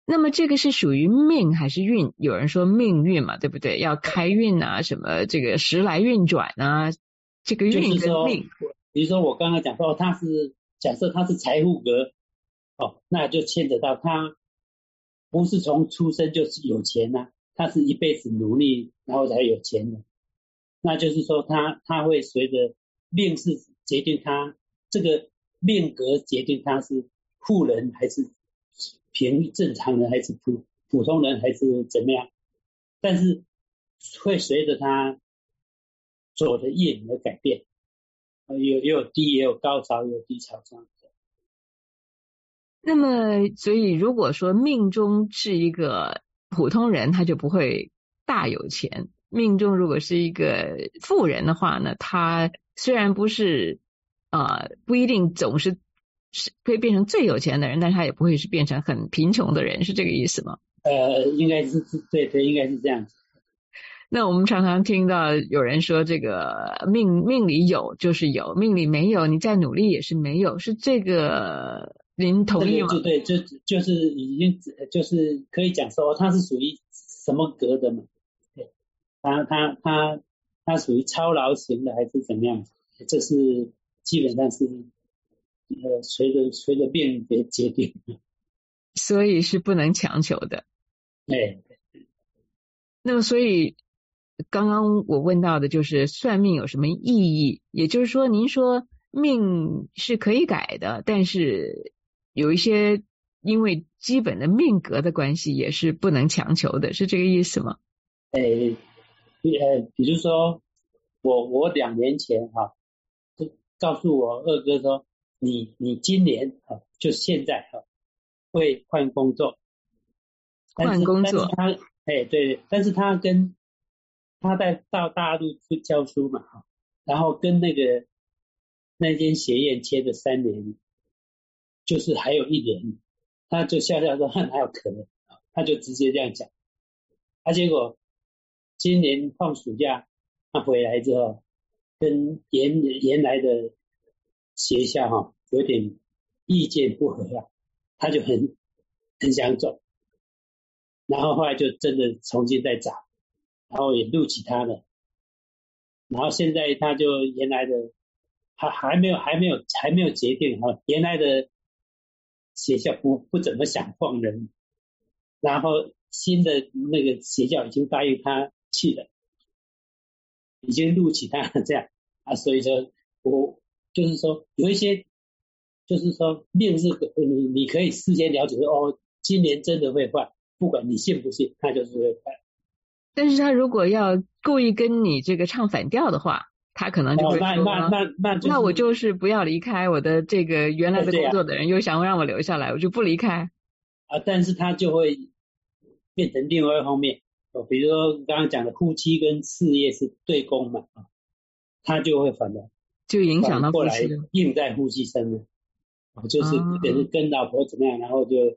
[SPEAKER 3] 那么这个是属于命还是运？有人说命运嘛，对不对？要开运啊，什么这个时来运转啊，这个运跟命。
[SPEAKER 4] 比如说我刚刚讲说，他是假设他是财富格，那就牵扯到他不是从出生就是有钱啊，他是一辈子努力然后才有钱的。那就是说他会随着命是决定他这个命格决定他是富人还是正常人还是普通人还是怎么样，但是会随着他走的业而改变，也有低也有高潮，也有低潮这样子。
[SPEAKER 3] 那么所以如果说命中是一个普通人，他就不会大有钱，命中如果是一个富人的话呢，他虽然不是不一定总是可以变成最有钱的人，但是他也不会是变成很贫穷的人，是这个意思吗？
[SPEAKER 4] 应该是对，应该是这样子。
[SPEAKER 3] 那我们常常听到有人说这个命里有就是有，命里没有你再努力也是没有，是这个您同意吗？
[SPEAKER 4] 对，就是已经就是可以讲说他是属于什么格的嘛？对，他属于超劳型的还是怎么样？这是基本上是随着命别决定，
[SPEAKER 3] 所以是不能强求的。
[SPEAKER 4] 对。
[SPEAKER 3] 那么所以刚刚我问到的就是算命有什么意义？也就是说，您说命是可以改的，但是有一些因为基本的命格的关系也是不能强求的，是这个意思吗？
[SPEAKER 4] 比如说我2年前就告诉我二哥说，你今年就现在会换工作，
[SPEAKER 3] 换工作，
[SPEAKER 4] 对，但是他到大陆去教书嘛，然后跟那间学院签的3年，就是还有1年，他就笑笑说哪有可能，他就直接这样讲。结果今年放暑假他回来之后，跟原来的学校有点意见不合啊，他就很想走，然后后来就真的重新再找，然后也录取他了，然后现在他就原来的还没有决定原来的学校不怎么想放人，然后新的那个学校已经答应他去了，已经录取他了这样所以说我就是说有一些就是说命是你可以事先了解说今年真的会换，不管你信不信，他就是会换。
[SPEAKER 3] 但是他如果要故意跟你这个唱反调的话，他可能就会说那我就是不要离开我的这个原来的工作的人，又想让我留下来，我就不离开
[SPEAKER 4] 但是他就会变成另外一方面比如说刚刚讲的夫妻跟事业是对宫嘛他就会反而
[SPEAKER 3] 就影响到
[SPEAKER 4] 过来应在夫妻身了就是跟老婆怎么样，然后就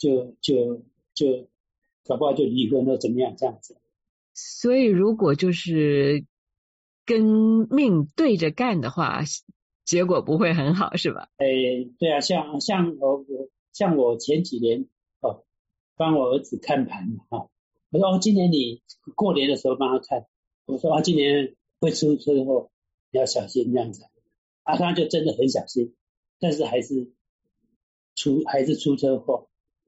[SPEAKER 4] 搞不好就离婚或怎么样这样子。
[SPEAKER 3] 所以如果就是跟命对着干的话，结果不会很好是吧？
[SPEAKER 4] 对啊，像我前几年帮我儿子看盘我说今年你过年的时候帮他看，我说今年会出车祸，你要小心这样子他就真的很小心，但是还是出车祸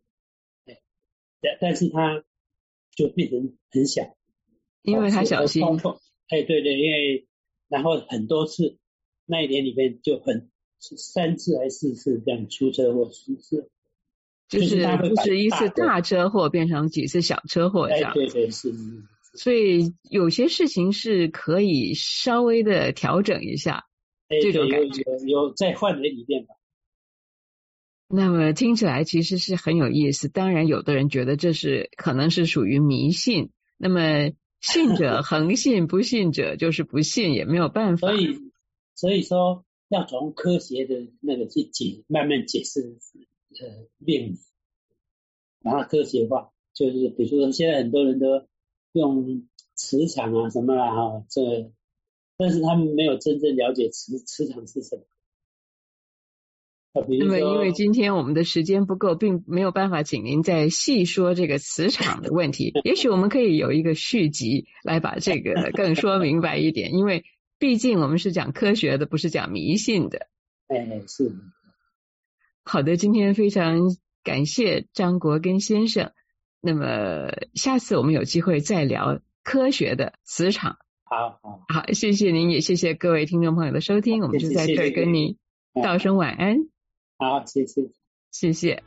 [SPEAKER 4] 但是他就变成很小，
[SPEAKER 3] 因为他小心
[SPEAKER 4] 对，因为然后很多次那一年里面就3次还是4次这样出车祸，4次
[SPEAKER 3] 就是不是一次大车祸变成几次小车祸这样
[SPEAKER 4] 对是。
[SPEAKER 3] 所以有些事情是可以稍微的调整一下这种感觉，
[SPEAKER 4] 有在范围里面吧。
[SPEAKER 3] 那么听起来其实是很有意思，当然有的人觉得这是可能是属于迷信，那么信者恒信，不信者就是不信，也没有办法。
[SPEAKER 4] 所以说要从科学的那个去慢慢解释命理，然后科学化，就是比如说现在很多人都用磁场什么但是他们没有真正了解磁场是什么。
[SPEAKER 3] 那么因为今天我们的时间不够，并没有办法请您再细说这个磁场的问题，也许我们可以有一个续集来把这个更说明白一点，因为毕竟我们是讲科学的，不是讲迷信的。
[SPEAKER 4] 是。
[SPEAKER 3] 好的，今天非常感谢张国根先生，那么下次我们有机会再聊科学的磁场。好，谢谢您，也谢谢各位听众朋友的收听，我们就在这儿跟你道声晚安。
[SPEAKER 4] 好，谢谢。
[SPEAKER 3] 谢谢。